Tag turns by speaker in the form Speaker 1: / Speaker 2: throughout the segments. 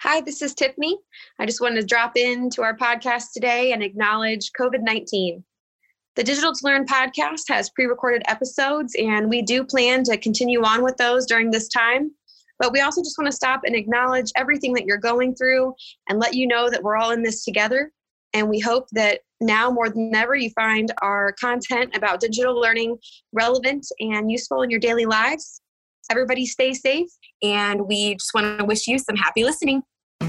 Speaker 1: Hi, this is Tiffany. I just wanted to drop into our podcast today and acknowledge COVID-19. The Digital to Learn podcast has pre-recorded episodes, and we do plan to continue on with those during this time. But we also just want to stop and acknowledge everything that you're going through and let you know that we're all in this together. And we hope that now more than ever, you find our content about digital learning relevant and useful in your daily lives. Everybody stay safe, and we just want to wish you some happy listening.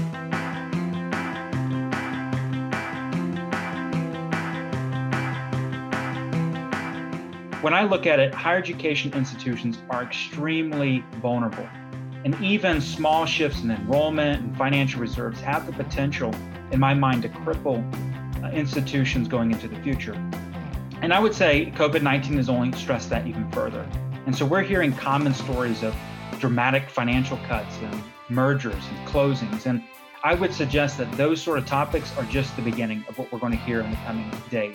Speaker 2: When I look at it, higher education institutions are extremely vulnerable. And even small shifts in enrollment and financial reserves have the potential, in my mind, to cripple institutions going into the future. And I would say COVID-19 has only stressed that even further. And so we're hearing common stories of dramatic financial cuts and mergers and closings. And I would suggest that those sort of topics are just the beginning of what we're going to hear in the coming days.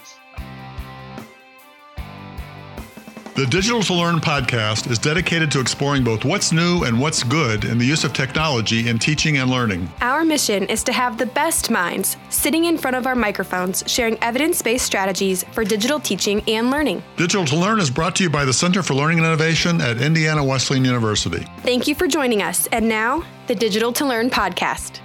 Speaker 3: The Digital to Learn podcast is dedicated to exploring both what's new and what's good in the use of technology in teaching and learning.
Speaker 4: Our mission is to have the best minds sitting in front of our microphones, sharing evidence-based strategies for digital teaching and learning.
Speaker 3: Digital to Learn is brought to you by the Center for Learning and Innovation at Indiana Wesleyan University.
Speaker 4: Thank you for joining us. And now, the Digital to Learn podcast.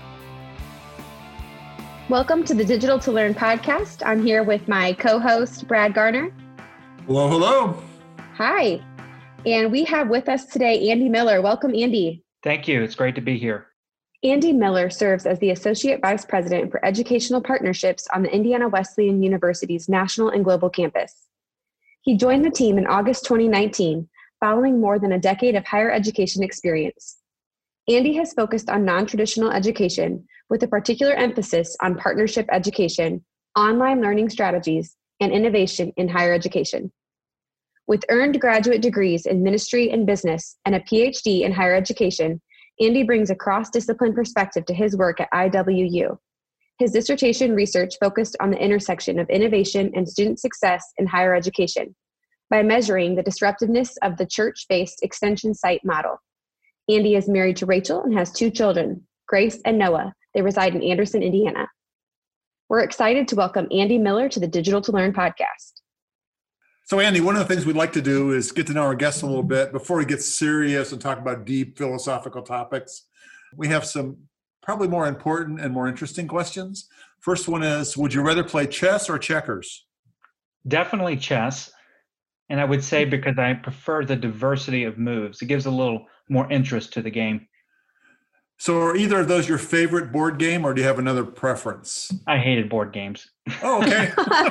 Speaker 1: Welcome to the Digital to Learn podcast. I'm here with my co-host, Brad Garner.
Speaker 5: Hello, hello.
Speaker 1: Hi. And we have with us today Andy Miller. Welcome, Andy.
Speaker 2: Thank you. It's great to be here.
Speaker 1: Andy Miller serves as the Associate Vice President for Educational Partnerships on the Indiana Wesleyan University's national and global campus. He joined the team in August 2019, following more than a decade of higher education experience. Andy has focused on non-traditional education with a particular emphasis on partnership education, online learning strategies, and innovation in higher education. With earned graduate degrees in ministry and business and a PhD in higher education, Andy brings a cross-discipline perspective to his work at IWU. His dissertation research focused on the intersection of innovation and student success in higher education by measuring the disruptiveness of the church-based extension site model. Andy is married to Rachel and has 2 children, Grace and Noah. They reside in Anderson, Indiana. We're excited to welcome Andy Miller to the Digital to Learn podcast.
Speaker 5: So Andy, one of the things we'd like to do is get to know our guests a little bit before we get serious and talk about deep philosophical topics. We have some probably more important and more interesting questions. First one is, would you rather play chess or checkers?
Speaker 2: Definitely chess. And I would say because I prefer the diversity of moves. It gives a little more interest to the game.
Speaker 5: So are either of those your favorite board game, or do you have another preference?
Speaker 2: I hated board games.
Speaker 5: Oh, okay.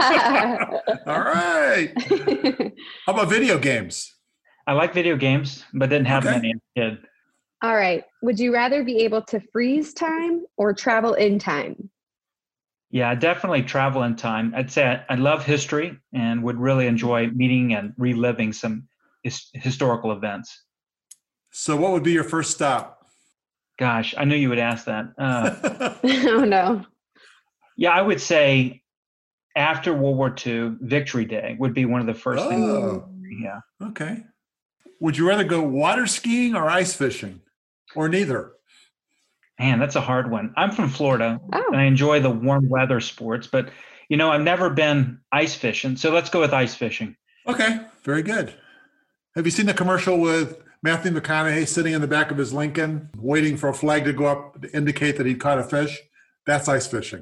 Speaker 5: All right. How about video games?
Speaker 2: I like video games, but didn't have many as a kid.
Speaker 1: All right. Would you rather be able to freeze time or travel in time?
Speaker 2: Yeah, definitely travel in time. I'd say I love history and would really enjoy meeting and reliving some historical events.
Speaker 5: So what would be your first stop?
Speaker 2: Gosh, I knew you would ask that.
Speaker 1: Oh, no.
Speaker 2: Yeah, I would say after World War II, Victory Day would be one of the first things. Yeah.
Speaker 5: Okay. Would you rather go water skiing or ice fishing, or neither?
Speaker 2: Man, that's a hard one. I'm from Florida, and I enjoy the warm weather sports, but, I've never been ice fishing, so let's go with ice fishing.
Speaker 5: Okay, very good. Have you seen the commercial with Matthew McConaughey sitting in the back of his Lincoln, waiting for a flag to go up to indicate that he caught a fish? That's ice fishing.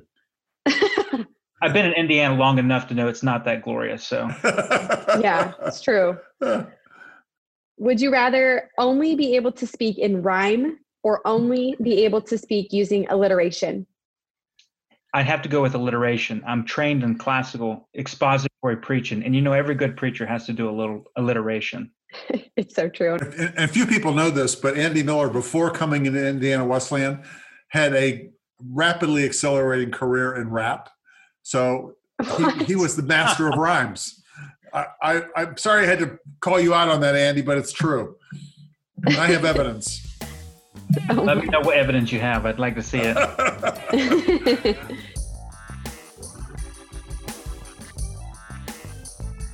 Speaker 2: I've been in Indiana long enough to know it's not that glorious, so.
Speaker 1: Yeah, it's true. Would you rather only be able to speak in rhyme or only be able to speak using alliteration?
Speaker 2: I'd have to go with alliteration. I'm trained in classical expository preaching, and every good preacher has to do a little alliteration.
Speaker 1: It's so true.
Speaker 5: And few people know this, but Andy Miller, before coming into Indiana Wesleyan, had a rapidly accelerating career in rap. So he was the master of rhymes. I'm sorry I had to call you out on that, Andy, but it's true. I have evidence.
Speaker 2: Let me know what evidence you have. I'd like to see it.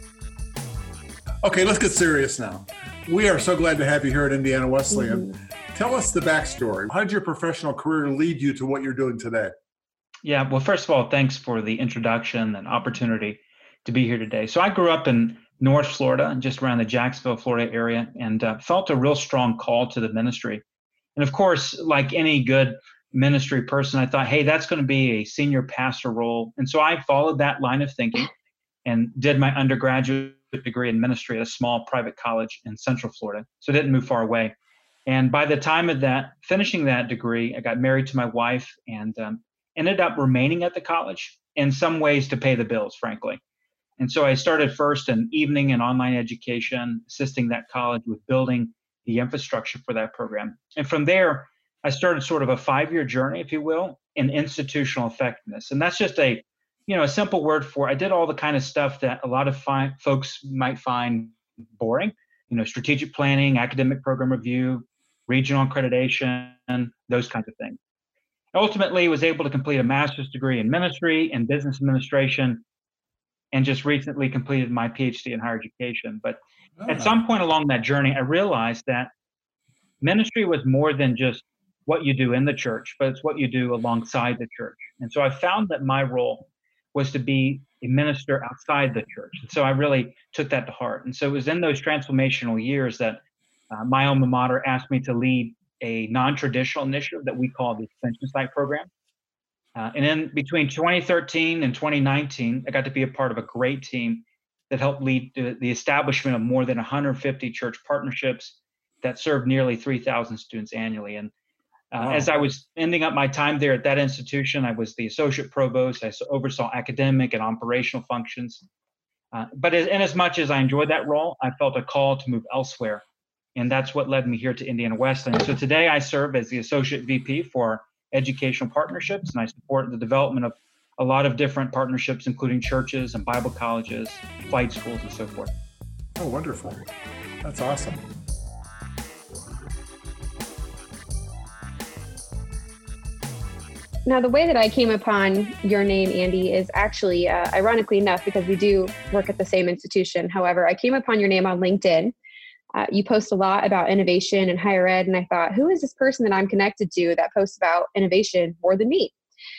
Speaker 5: Okay, let's get serious now. We are so glad to have you here at Indiana Wesleyan. Tell us the backstory. How did your professional career lead you to what you're doing today?
Speaker 2: Yeah, well, first of all, thanks for the introduction and opportunity to be here today. So I grew up in North Florida, just around the Jacksonville, Florida area, and felt a real strong call to the ministry. And of course, like any good ministry person, I thought, hey, that's going to be a senior pastor role. And so I followed that line of thinking and did my undergraduate degree in ministry at a small private college in Central Florida. So I didn't move far away. And by the time of that, finishing that degree, I got married to my wife and ended up remaining at the college in some ways to pay the bills, frankly. And so I started first in evening and online education, assisting that college with building the infrastructure for that program. And from there, I started sort of a 5-year journey, if you will, in institutional effectiveness. And that's just a simple word for I did all the kind of stuff that a lot of folks might find boring, strategic planning, academic program review, regional accreditation, those kinds of things. Ultimately, was able to complete a master's degree in ministry and business administration, and just recently completed my PhD in higher education. But at some point along that journey, I realized that ministry was more than just what you do in the church, but it's what you do alongside the church. And so I found that my role was to be a minister outside the church. And so I really took that to heart. And so it was in those transformational years that my alma mater asked me to lead a non-traditional initiative that we call the Extension Site Program. And in between 2013 and 2019, I got to be a part of a great team that helped lead to the establishment of more than 150 church partnerships that served nearly 3,000 students annually. And as I was ending up my time there at that institution, I was the associate provost. I oversaw academic and operational functions. But in as much as I enjoyed that role, I felt a call to move elsewhere. And that's what led me here to Indiana Wesleyan. So today I serve as the Associate VP for Educational Partnerships, and I support the development of a lot of different partnerships, including churches and Bible colleges, flight schools, and so forth.
Speaker 5: Oh, wonderful. That's awesome.
Speaker 1: Now, the way that I came upon your name, Andy, is actually, ironically enough, because we do work at the same institution. However, I came upon your name on LinkedIn. You post a lot about innovation and higher ed, and I thought, who is this person that I'm connected to that posts about innovation more than me?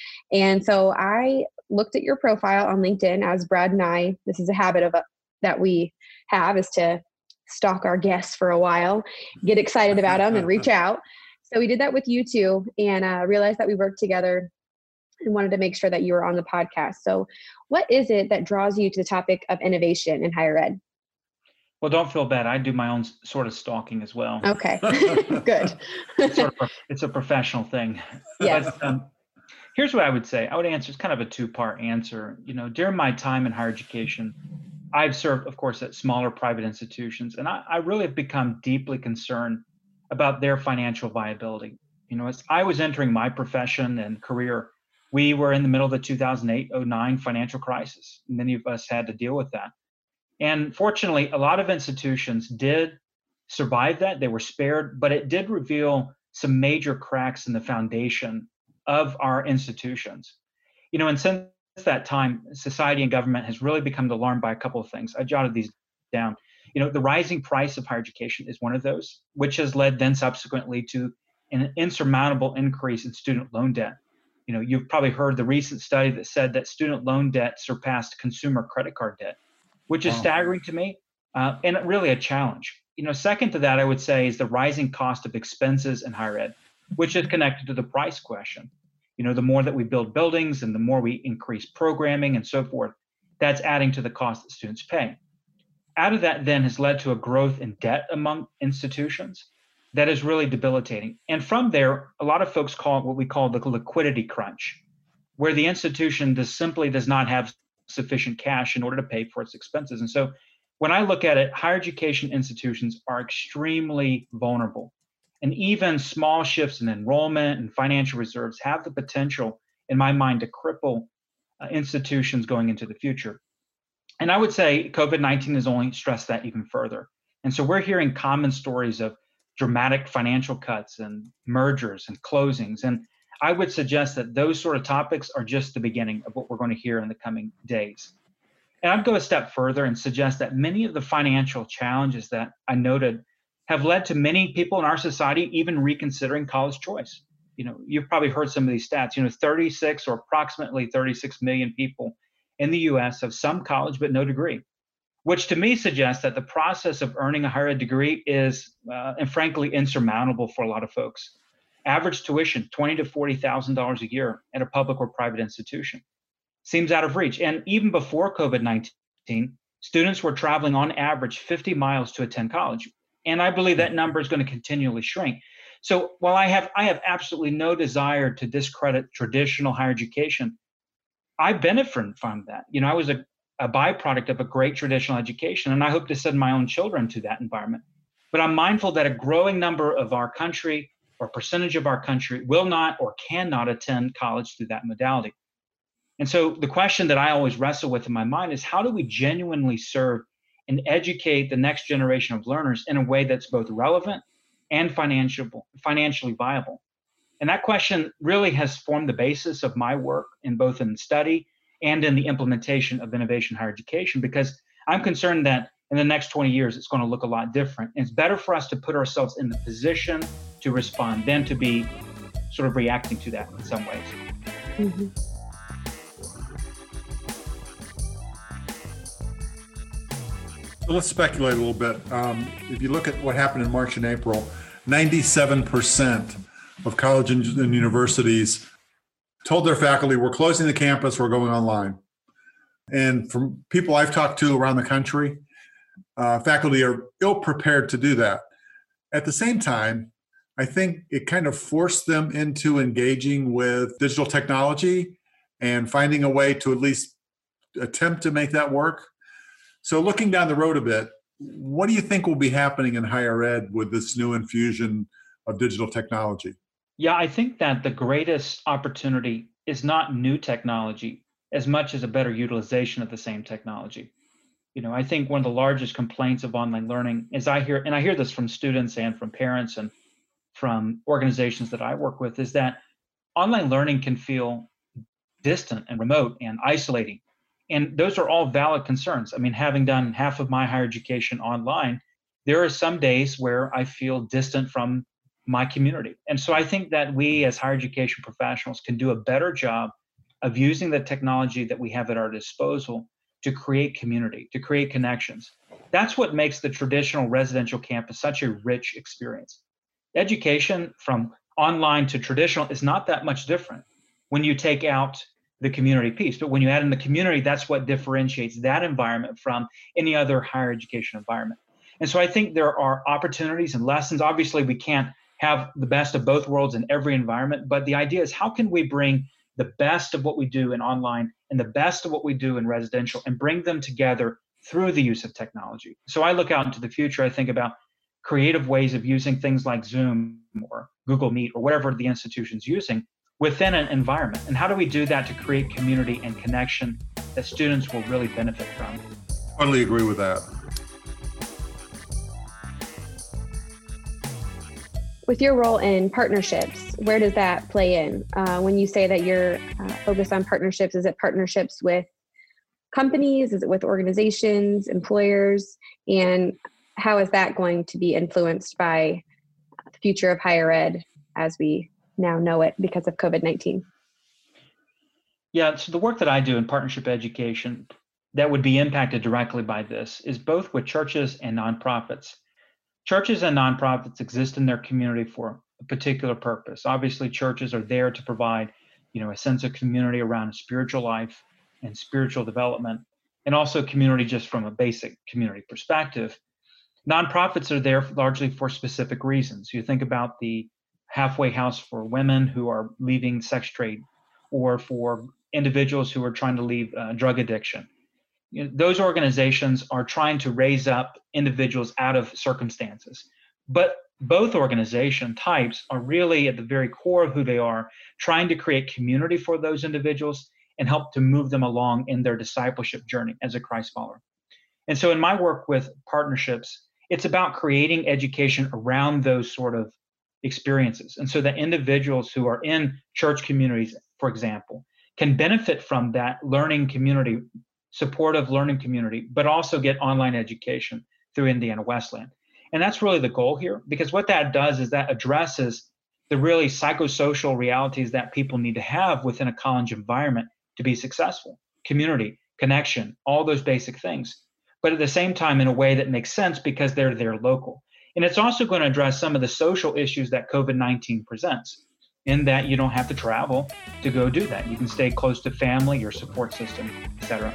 Speaker 1: And so I looked at your profile on LinkedIn, as Brad and I, this is a habit that we have, is to stalk our guests for a while, get excited about them and reach out. So we did that with you too, and realized that we worked together and wanted to make sure that you were on the podcast. So what is it that draws you to the topic of innovation in higher ed?
Speaker 2: Well, don't feel bad. I do my own sort of stalking as well.
Speaker 1: Okay, good.
Speaker 2: It's a professional thing.
Speaker 1: Yes.
Speaker 2: But, here's what I would say. I would answer, it's kind of a two-part answer. During my time in higher education, I've served, of course, at smaller private institutions, and I really have become deeply concerned about their financial viability. As I was entering my profession and career, we were in the middle of the 2008-09 financial crisis. Many of us had to deal with that. And fortunately, a lot of institutions did survive that. They were spared, but it did reveal some major cracks in the foundation of our institutions. And since that time, society and government has really become alarmed by a couple of things. I jotted these down. The rising price of higher education is one of those, which has led then subsequently to an insurmountable increase in student loan debt. You've probably heard the recent study that said that student loan debt surpassed consumer credit card debt, which is staggering to me and really a challenge. Second to that, I would say, is the rising cost of expenses in higher ed, which is connected to the price question. The more that we build buildings and the more we increase programming and so forth, that's adding to the cost that students pay. Out of that then has led to a growth in debt among institutions that is really debilitating. And from there, a lot of folks call it what we call the liquidity crunch, where the institution simply does not have sufficient cash in order to pay for its expenses. And so when I look at it, higher education institutions are extremely vulnerable. And even small shifts in enrollment and financial reserves have the potential, in my mind, to cripple institutions going into the future. And I would say COVID-19 has only stressed that even further. And so we're hearing common stories of dramatic financial cuts and mergers and closings. And I would suggest that those sort of topics are just the beginning of what we're going to hear in the coming days. And I'd go a step further and suggest that many of the financial challenges that I noted have led to many people in our society even reconsidering college choice. You've probably heard some of these stats. 36 or approximately 36 million people in the US have some college but no degree, which to me suggests that the process of earning a higher ed degree is, and frankly, insurmountable for a lot of folks. Average tuition, $20,000 to $40,000 a year at a public or private institution, seems out of reach. And even before COVID-19, students were traveling on average 50 miles to attend college. And I believe that number is going to continually shrink. So while I have absolutely no desire to discredit traditional higher education, I benefit from that. I was a byproduct of a great traditional education, and I hope to send my own children to that environment. But I'm mindful that a growing number of our country, or percentage of our country, will not or cannot attend college through that modality. And so the question that I always wrestle with in my mind is, how do we genuinely serve and educate the next generation of learners in a way that's both relevant and financially viable? And that question really has formed the basis of my work in both in study and in the implementation of innovation higher education, because I'm concerned that in the next 20 years, it's going to look a lot different. And it's better for us to put ourselves in the position to respond than to be sort of reacting to that in some ways.
Speaker 1: Mm-hmm.
Speaker 5: So let's speculate a little bit. If you look at what happened in March and April, 97% of colleges and universities told their faculty, we're closing the campus, we're going online. And from people I've talked to around the country, faculty are ill-prepared to do that. At the same time, I think it kind of forced them into engaging with digital technology and finding a way to at least attempt to make that work. So looking down the road a bit, what do you think will be happening in higher ed with this new infusion of digital technology?
Speaker 2: Yeah, I think that the greatest opportunity is not new technology as much as a better utilization of the same technology. I think one of the largest complaints of online learning is I hear this from students and from parents and from organizations that I work with, is that online learning can feel distant and remote and isolating. And those are all valid concerns. I mean, having done half of my higher education online, there are some days where I feel distant from my community. And so I think that we as higher education professionals can do a better job of using the technology that we have at our disposal to create community, to create connections. That's what makes the traditional residential campus such a rich experience. Education from online to traditional is not that much different when you take out the community piece. But when you add in the community, that's what differentiates that environment from any other higher education environment. And so I think there are opportunities and lessons. Obviously, we can't have the best of both worlds in every environment, but the idea is, how can we bring the best of what we do in online and the best of what we do in residential and bring them together through the use of technology? So I look out into the future, I think about creative ways of using things like Zoom or Google Meet or whatever the institution's using within an environment. And how do we do that to create community and connection that students will really benefit from?
Speaker 5: Totally agree with that.
Speaker 1: With your role in partnerships, where does that play in? When you say that you're focused on partnerships, is it partnerships with companies? Is it with organizations, employers? And how is that going to be influenced by the future of higher ed as we now know it because of COVID-19?
Speaker 2: Yeah, so the work that I do in partnership education that would be impacted directly by this is both with churches and nonprofits. Churches and nonprofits exist in their community for a particular purpose. Obviously, churches are there to provide, a sense of community around spiritual life and spiritual development, and also community just from a basic community perspective. Nonprofits are there largely for specific reasons. You think about the halfway house for women who are leaving sex trade, or for individuals who are trying to leave drug addiction. Those organizations are trying to raise up individuals out of circumstances. But both organization types are really at the very core of who they are, trying to create community for those individuals and help to move them along in their discipleship journey as a Christ follower. And so in my work with partnerships, it's about creating education around those sort of experiences. And so that individuals who are in church communities, for example, can benefit from that learning community, supportive learning community, but also get online education through Indiana Wesleyan. And that's really the goal here, because what that does is that addresses the really psychosocial realities that people need to have within a college environment to be successful. Community, connection, all those basic things. But at the same time, in a way that makes sense because they're there local. And it's also going to address some of the social issues that COVID-19 presents, in that you don't have to travel to go do that. You can stay close to family, your support system, et cetera.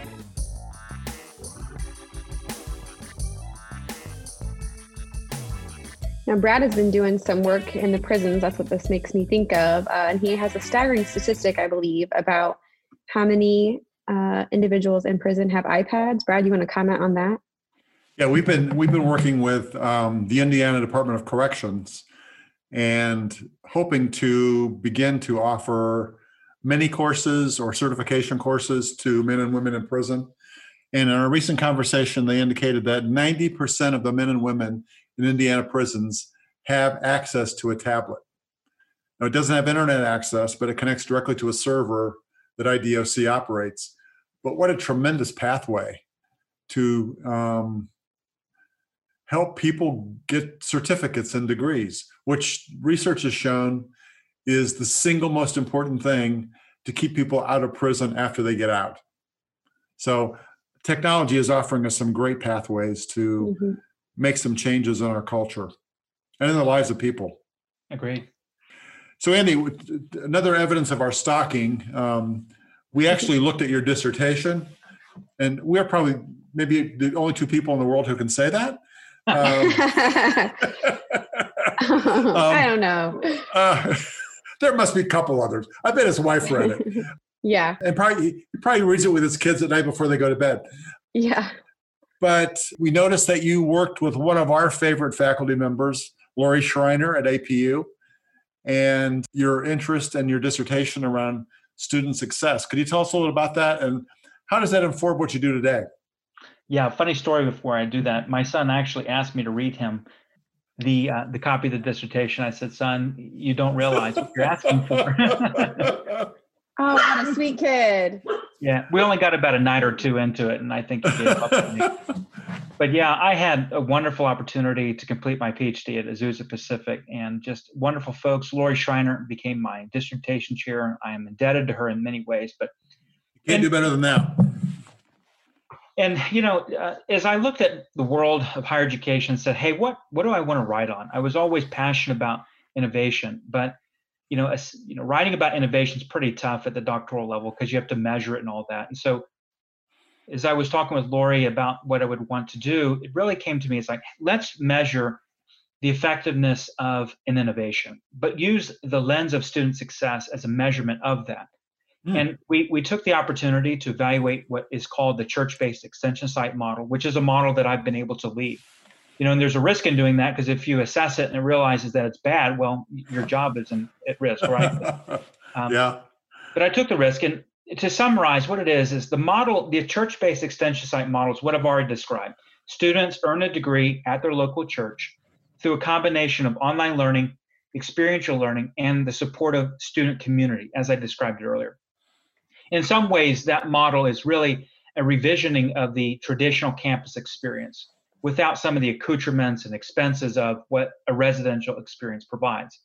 Speaker 1: Now, Brad has been doing some work in the prisons. That's what this makes me think of. And he has a staggering statistic, I believe, about how many individuals in prison have iPads. Brad, you want to comment on that?
Speaker 5: Yeah, we've been working with the Indiana Department of Corrections and hoping to begin to offer many courses or certification courses to men and women in prison. And in a recent conversation, they indicated that 90% of the men and women in Indiana prisons have access to a tablet. Now, it doesn't have internet access, but it connects directly to a server that IDOC operates. But what a tremendous pathway to help people get certificates and degrees, which research has shown is the single most important thing to keep people out of prison after they get out. So technology is offering us some great pathways to make some changes in our culture and in the lives of people.
Speaker 2: Agreed.
Speaker 5: So Andy, another evidence of our stalking, we actually looked at your dissertation, and we're probably maybe the only two people in the world who can say that.
Speaker 1: I don't know.
Speaker 5: There must be a couple others. I bet his wife read it.
Speaker 1: Yeah.
Speaker 5: And he probably reads it with his kids at night before they go to bed.
Speaker 1: Yeah.
Speaker 5: But we noticed that you worked with one of our favorite faculty members, Lori Schreiner at APU, and your interest and your dissertation around student success. Could you tell us a little about that, and how does that inform what you do today?
Speaker 2: Yeah, funny story before I do that. My son actually asked me to read him the copy of the dissertation. I said, son, you don't realize what you're asking for.
Speaker 1: Oh, what a sweet kid.
Speaker 2: Yeah, we only got about a night or two into it, and I think he gave up on me. But yeah, I had a wonderful opportunity to complete my PhD at Azusa Pacific, and just wonderful folks. Lori Schreiner became my dissertation chair. I am indebted to her in many ways. But
Speaker 5: you can't do better than that.
Speaker 2: And, as I looked at the world of higher education and said, hey, what do I want to write on? I was always passionate about innovation, but, writing about innovation is pretty tough at the doctoral level because you have to measure it and all that. And so as I was talking with Lori about what I would want to do, it really came to me as like, let's measure the effectiveness of an innovation, but use the lens of student success as a measurement of that. And we took the opportunity to evaluate what is called the church-based extension site model, which is a model that I've been able to lead. And there's a risk in doing that because if you assess it and it realizes that it's bad, well, your job is at risk, right?
Speaker 5: Yeah.
Speaker 2: But I took the risk. And to summarize what it is the model, the church-based extension site model is what I've already described. Students earn a degree at their local church through a combination of online learning, experiential learning, and the supportive student community, as I described it earlier. In some ways, that model is really a revisioning of the traditional campus experience without some of the accoutrements and expenses of what a residential experience provides.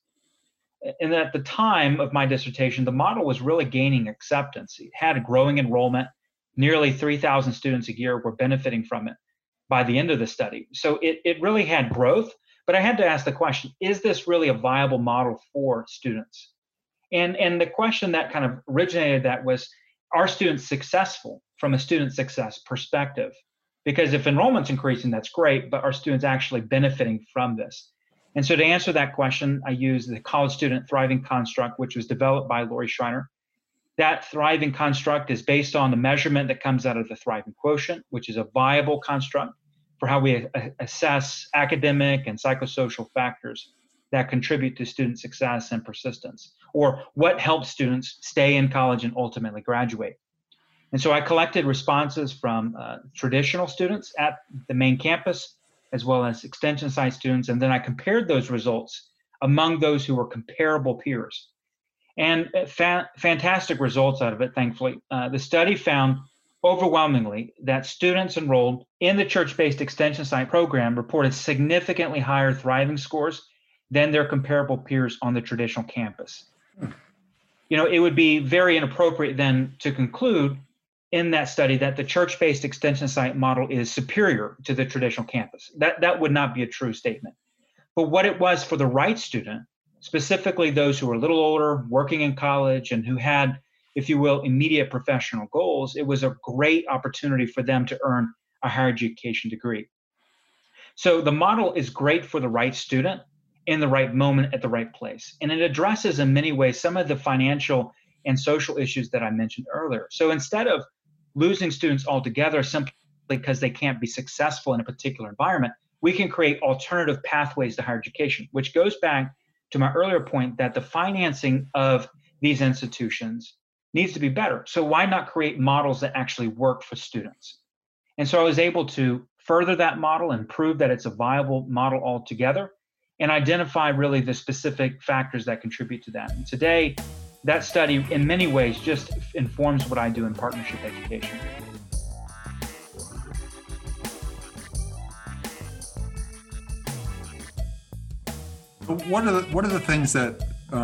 Speaker 2: And at the time of my dissertation, the model was really gaining acceptance. It had a growing enrollment. Nearly 3,000 students a year were benefiting from it by the end of the study. So it really had growth, but I had to ask the question, is this really a viable model for students? And the question that kind of originated that was, are students successful from a student success perspective? Because if enrollment's increasing, that's great, but are students actually benefiting from this? And so to answer that question, I used the College Student Thriving Construct, which was developed by Lori Schreiner. That thriving construct is based on the measurement that comes out of the thriving quotient, which is a viable construct for how we assess academic and psychosocial factors that contribute to student success and persistence, or what helps students stay in college and ultimately graduate. And so I collected responses from traditional students at the main campus, as well as extension site students, and then I compared those results among those who were comparable peers. And fantastic results out of it, thankfully. The study found overwhelmingly that students enrolled in the church-based extension site program reported significantly higher thriving scores than their comparable peers on the traditional campus. It would be very inappropriate then to conclude in that study that the church-based extension site model is superior to the traditional campus. That would not be a true statement. But what it was for the right student, specifically those who were a little older, working in college, and who had, if you will, immediate professional goals, it was a great opportunity for them to earn a higher education degree. So the model is great for the right student in the right moment at the right place. And it addresses in many ways some of the financial and social issues that I mentioned earlier. So instead of losing students altogether simply because they can't be successful in a particular environment, we can create alternative pathways to higher education, which goes back to my earlier point that the financing of these institutions needs to be better. So why not create models that actually work for students? And so I was able to further that model and prove that it's a viable model altogether and identify really the specific factors that contribute to that. And today, that study in many ways just informs what I do in partnership education.
Speaker 5: What are the things that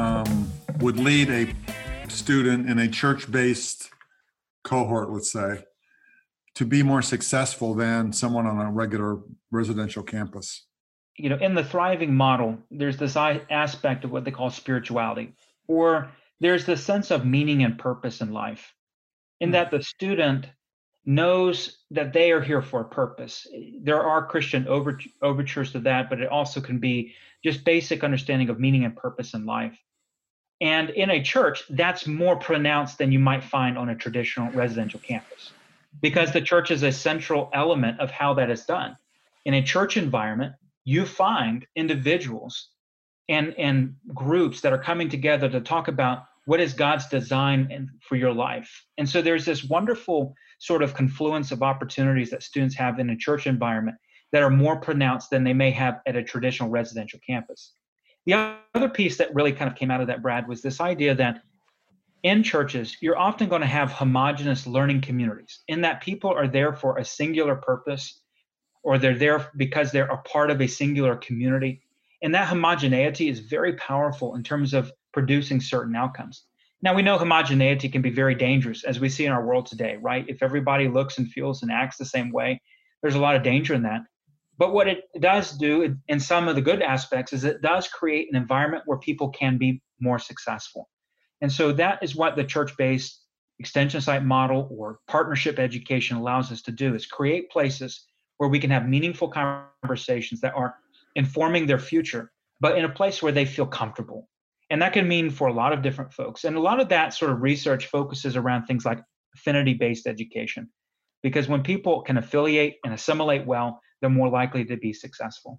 Speaker 5: would lead a student in a church-based cohort, let's say, to be more successful than someone on a regular residential campus?
Speaker 2: In the thriving model, there's this aspect of what they call spirituality, or there's the sense of meaning and purpose in life, in that the student knows that they are here for a purpose. There are Christian overtures to that, but it also can be just basic understanding of meaning and purpose in life. And in a church, that's more pronounced than you might find on a traditional residential campus, because the church is a central element of how that is done. In a church environment, you find individuals and groups that are coming together to talk about what is God's design for your life. And so there's this wonderful sort of confluence of opportunities that students have in a church environment that are more pronounced than they may have at a traditional residential campus. The other piece that really kind of came out of that, Brad, was this idea that in churches, you're often going to have homogenous learning communities, in that people are there for a singular purpose, or they're there because they're a part of a singular community. And that homogeneity is very powerful in terms of producing certain outcomes. Now, we know homogeneity can be very dangerous, as we see in our world today, right? If everybody looks and feels and acts the same way, there's a lot of danger in that. But what it does do in some of the good aspects is it does create an environment where people can be more successful. And so that is what the church-based extension site model or partnership education allows us to do, is create places where we can have meaningful conversations that are informing their future, but in a place where they feel comfortable. And that can mean for a lot of different folks. And a lot of that sort of research focuses around things like affinity-based education, because when people can affiliate and assimilate well, they're more likely to be successful.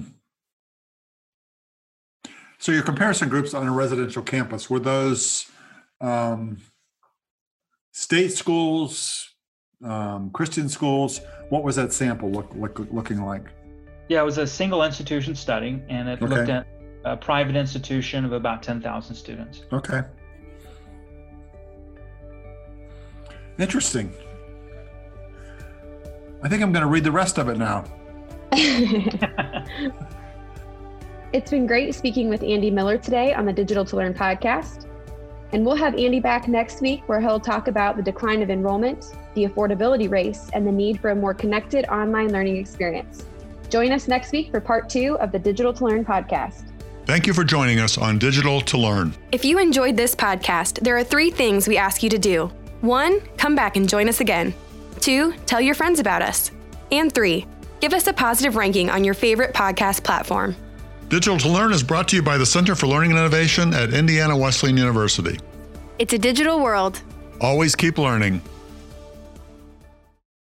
Speaker 5: So your comparison groups on a residential campus, were those state schools, Christian schools? What was that sample looking like?
Speaker 2: Yeah, it was a single institution study, and it looked at a private institution of about 10,000 students.
Speaker 5: Okay. Interesting. I think I'm going to read the rest of it now.
Speaker 1: It's been great speaking with Andy Miller today on the Digital to Learn podcast. And we'll have Andy back next week, where he'll talk about the decline of enrollment, the affordability race, and the need for a more connected online learning experience. Join us next week for part 2 of the Digital to Learn podcast.
Speaker 3: Thank you for joining us on Digital to Learn.
Speaker 4: If you enjoyed this podcast, there are 3 things we ask you to do. 1, come back and join us again. 2, tell your friends about us. And 3, give us a positive ranking on your favorite podcast platform.
Speaker 3: Digital to Learn is brought to you by the Center for Learning and Innovation at Indiana Wesleyan University.
Speaker 4: It's a digital world.
Speaker 3: Always keep learning.